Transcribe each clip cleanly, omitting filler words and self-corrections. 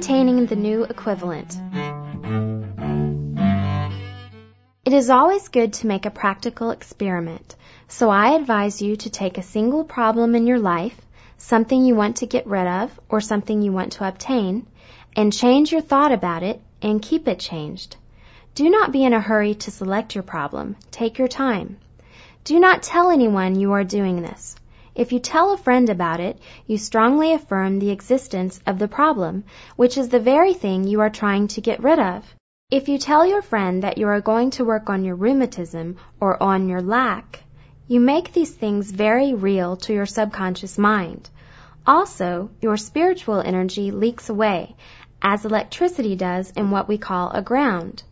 Maintaining the new equivalent. It is always good to make a practical experiment, so I advise you to take a single problem in your life, something you want to get rid of or something you want to obtain, and change your thought about it and keep it changed. Do not be in a hurry to select your problem. Take your time. Do not tell anyone you are doing this. If you tell a friend about it, you strongly affirm the existence of the problem, which is the very thing you are trying to get rid of. If you tell your friend that you are going to work on your rheumatism or on your lack, you make these things very real to your subconscious mind. Also, your spiritual energy leaks away, as electricity does in what we call a ground.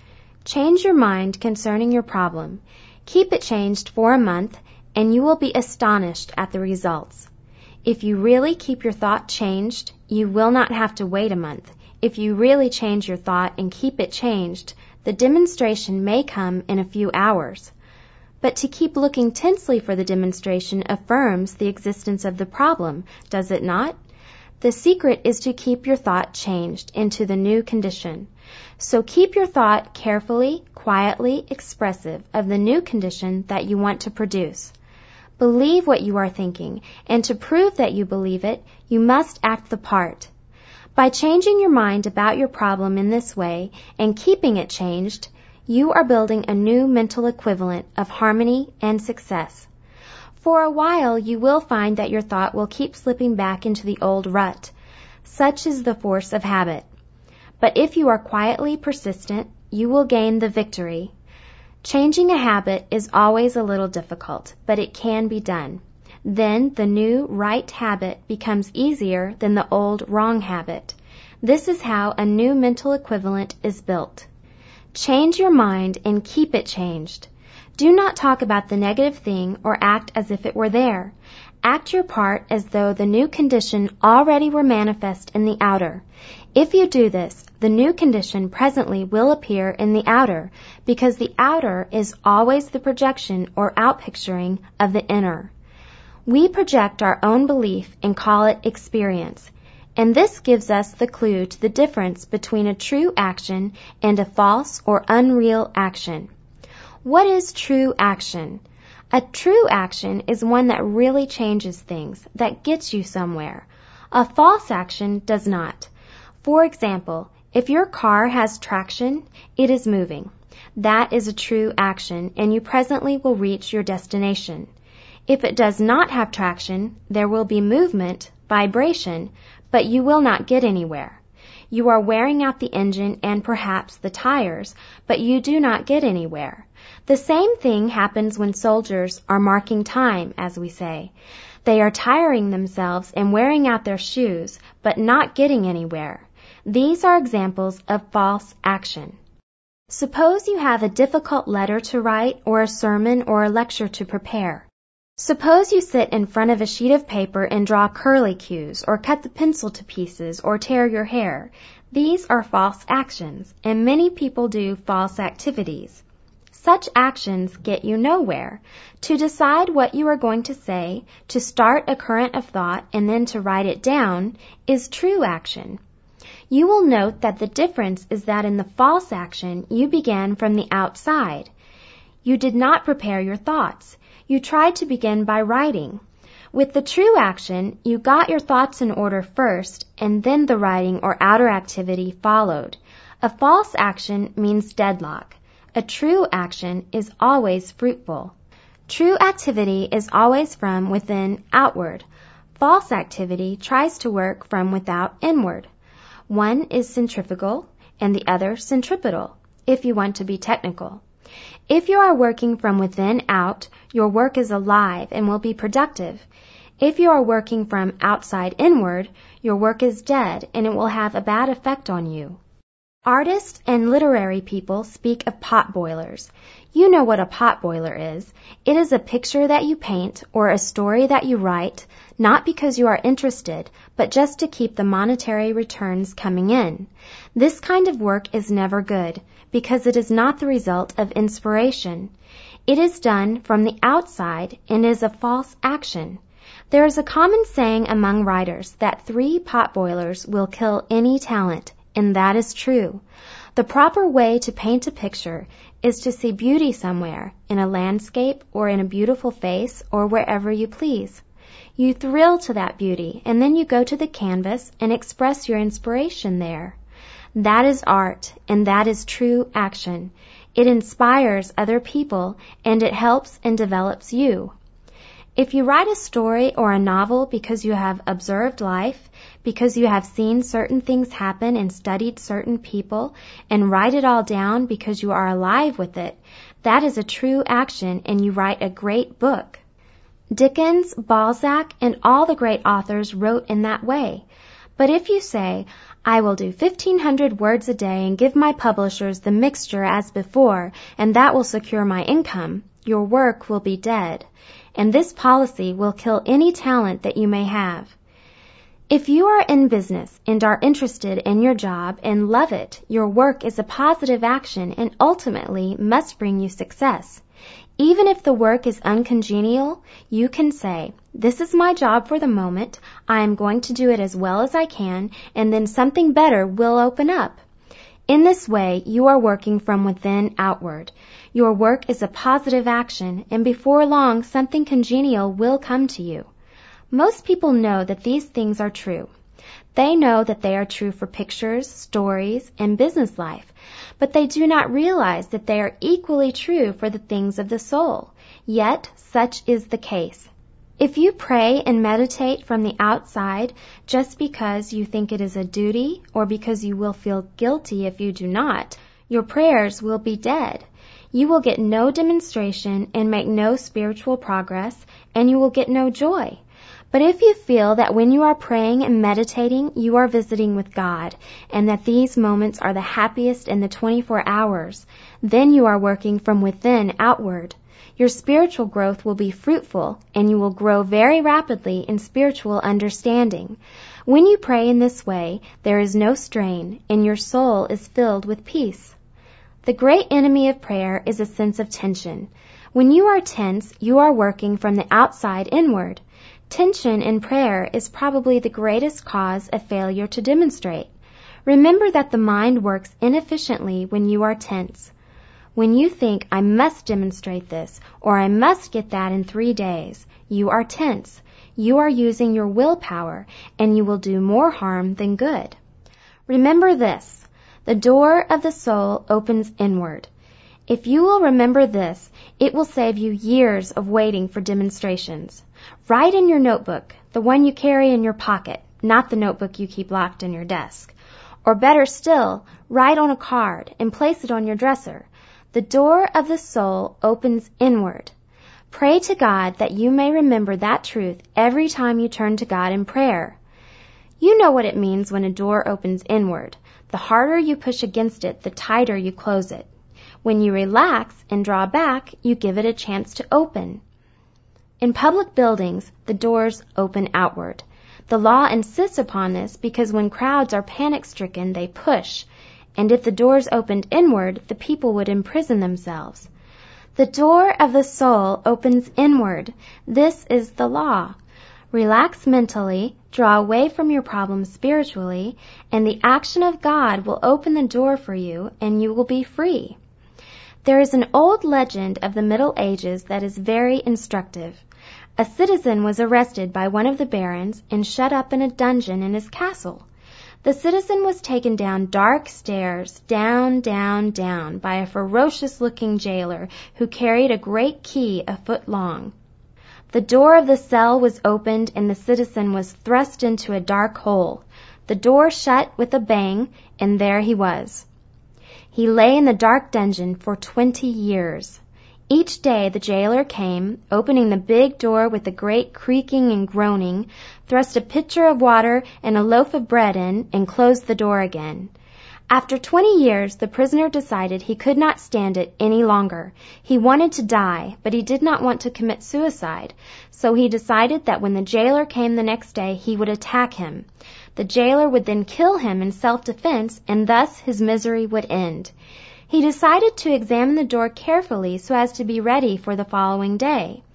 Change your mind concerning your problem. Keep it changed for a month, and you will be astonished at the results. If you really keep your thought changed, you will not have to wait a month. If you really change your thought and keep it changed, the demonstration may come in a few hours. But to keep looking tensely for the demonstration affirms the existence of the problem, does it not? The secret is to keep your thought changed into the new condition. So keep your thought carefully, quietly expressive of the new condition that you want to produce. Believe what you are thinking, and to prove that you believe it, you must act the part. By changing your mind about your problem in this way and keeping it changed, you are building a new mental equivalent of harmony and success. For a while, you will find that your thought will keep slipping back into the old rut. Such is the force of habit. But if you are quietly persistent, you will gain the victory. Changing a habit is always a little difficult, but it can be done. Then the new right habit becomes easier than the old wrong habit. This is how a new mental equivalent is built. Change your mind and keep it changed. Do not talk about the negative thing or act as if it were there. Act your part as though the new condition already were manifest in the outer. If you do this, the new condition presently will appear in the outer, because the outer is always the projection or outpicturing of the inner. We project our own belief and call it experience, and this gives us the clue to the difference between a true action and a false or unreal action. What is true action? A true action is one that really changes things, that gets you somewhere. A false action does not. For example, if your car has traction, it is moving. That is a true action, and you presently will reach your destination. If it does not have traction, there will be movement, vibration, but you will not get anywhere. You are wearing out the engine and perhaps the tires, but you do not get anywhere. The same thing happens when soldiers are marking time, as we say. They are tiring themselves and wearing out their shoes, but not getting anywhere. These are examples of false action. Suppose you have a difficult letter to write or a sermon or a lecture to prepare. Suppose you sit in front of a sheet of paper and draw curlicues or cut the pencil to pieces or tear your hair. These are false actions, and many people do false activities. Such actions get you nowhere. To decide what you are going to say, to start a current of thought, and then to write it down is true action. You will note that the difference is that in the false action, you began from the outside. You did not prepare your thoughts. You tried to begin by writing. With the true action, you got your thoughts in order first, and then the writing or outer activity followed. A false action means deadlock. A true action is always fruitful. True activity is always from within outward. False activity tries to work from without inward. One is centrifugal and the other centripetal, if you want to be technical. If you are working from within out, your work is alive and will be productive. If you are working from outside inward, your work is dead and it will have a bad effect on you. Artists and literary people speak of pot boilers. You know what a pot boiler is. It is a picture that you paint or a story that you write, not because you are interested, but just to keep the monetary returns coming in. This kind of work is never good, because it is not the result of inspiration. It is done from the outside and is a false action. There is a common saying among writers that 3 potboilers will kill any talent, and that is true. The proper way to paint a picture is to see beauty somewhere, in a landscape or in a beautiful face or wherever you please. You thrill to that beauty, and then you go to the canvas and express your inspiration there. That is art, and that is true action. It inspires other people, and it helps and develops you. If you write a story or a novel because you have observed life, because you have seen certain things happen and studied certain people, and write it all down because you are alive with it, that is a true action, and you write a great book. Dickens, Balzac, and all the great authors wrote in that way. But if you say, I will do 1,500 words a day and give my publishers the mixture as before, and that will secure my income, your work will be dead. And this policy will kill any talent that you may have. If you are in business and are interested in your job and love it, your work is a positive action and ultimately must bring you success. Even if the work is uncongenial, you can say, this is my job for the moment, I am going to do it as well as I can, and then something better will open up. In this way, you are working from within outward. Your work is a positive action, and before long, something congenial will come to you. Most people know that these things are true. They know that they are true for pictures, stories, and business life, but they do not realize that they are equally true for the things of the soul. Yet, such is the case. If you pray and meditate from the outside just because you think it is a duty or because you will feel guilty if you do not, your prayers will be dead. You will get no demonstration and make no spiritual progress, and you will get no joy. But if you feel that when you are praying and meditating, you are visiting with God, and that these moments are the happiest in the 24 hours, then you are working from within outward. Your spiritual growth will be fruitful, and you will grow very rapidly in spiritual understanding. When you pray in this way, there is no strain, and your soul is filled with peace. The great enemy of prayer is a sense of tension. When you are tense, you are working from the outside inward. Tension in prayer is probably the greatest cause of failure to demonstrate. Remember that the mind works inefficiently when you are tense. When you think, I must demonstrate this, or I must get that in 3 days, you are tense. You are using your willpower, and you will do more harm than good. Remember this, the door of the soul opens inward. If you will remember this, it will save you years of waiting for demonstrations. Write in your notebook, the one you carry in your pocket, not the notebook you keep locked in your desk. Or better still, write on a card and place it on your dresser. The door of the soul opens inward. Pray to God that you may remember that truth every time you turn to God in prayer. You know what it means when a door opens inward. The harder you push against it, the tighter you close it. When you relax and draw back, you give it a chance to open. In public buildings, the doors open outward. The law insists upon this because when crowds are panic-stricken, they push. And if the doors opened inward, the people would imprison themselves. The door of the soul opens inward. This is the law. Relax mentally, draw away from your problems spiritually, and the action of God will open the door for you, and you will be free. There is an old legend of the Middle Ages that is very instructive. A citizen was arrested by one of the barons and shut up in a dungeon in his castle. The citizen was taken down dark stairs, down, by a ferocious-looking jailer who carried a great key a foot long. The door of the cell was opened and the citizen was thrust into a dark hole. The door shut with a bang, and there he was. He lay in the dark dungeon for 20 years. Each day the jailer came, opening the big door with a great creaking and groaning, thrust a pitcher of water and a loaf of bread in, and closed the door again. After 20 years, the prisoner decided he could not stand it any longer. He wanted to die, but he did not want to commit suicide, so he decided that when the jailer came the next day, he would attack him. The jailer would then kill him in self-defense, and thus his misery would end. He decided to examine the door carefully so as to be ready for the following day.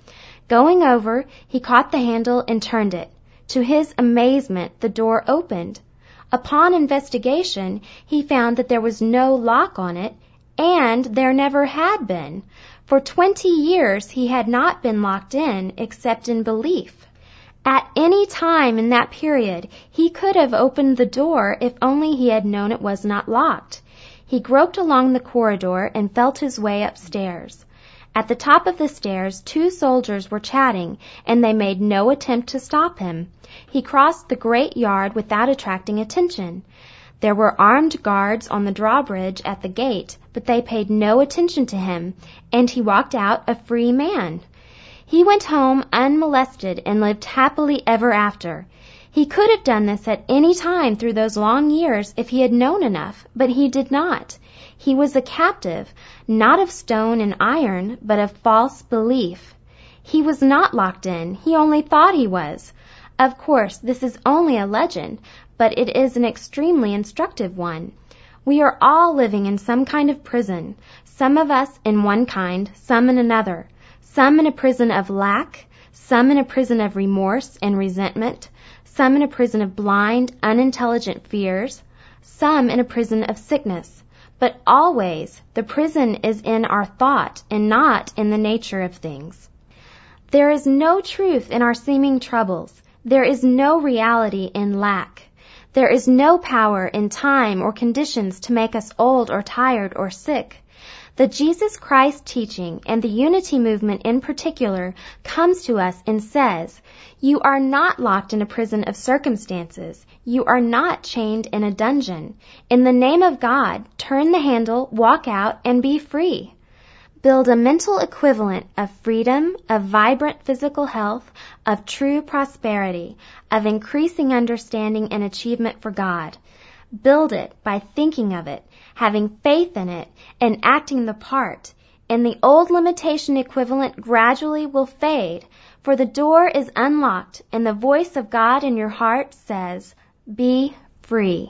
Going over, he caught the handle and turned it. To his amazement, the door opened. Upon investigation, he found that there was no lock on it, and there never had been. For 20 years he had not been locked in except in belief. At any time in that period, he could have opened the door if only he had known it was not locked. He groped along the corridor and felt his way upstairs. At the top of the stairs, 2 soldiers were chatting, and they made no attempt to stop him. He crossed the great yard without attracting attention. There were armed guards on the drawbridge at the gate, but they paid no attention to him, and he walked out a free man. He went home unmolested and lived happily ever after. He could have done this at any time through those long years if he had known enough, but he did not. He was a captive, not of stone and iron, but of false belief. He was not locked in. He only thought he was. Of course, this is only a legend, but it is an extremely instructive one. We are all living in some kind of prison, some of us in one kind, some in another, some in a prison of lack, some in a prison of remorse and resentment, some in a prison of blind, unintelligent fears, some in a prison of sickness. But always, the prison is in our thought and not in the nature of things. There is no truth in our seeming troubles. There is no reality in lack. There is no power in time or conditions to make us old or tired or sick. The Jesus Christ teaching, and the unity movement in particular, comes to us and says, you are not locked in a prison of circumstances. You are not chained in a dungeon. In the name of God, turn the handle, walk out, and be free. Build a mental equivalent of freedom, of vibrant physical health, of true prosperity, of increasing understanding and achievement for God. Build it by thinking of it, having faith in it, and acting the part. And the old limitation equivalent gradually will fade, for the door is unlocked, and the voice of God in your heart says, be free.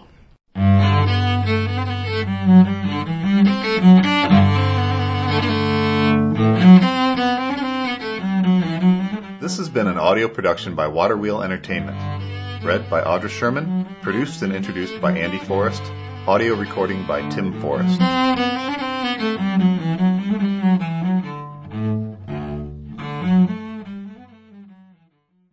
This has been an audio production by Waterwheel Entertainment. Read by Audra Sherman, produced and introduced by Andy Forrest, audio recording by Tim Forrest.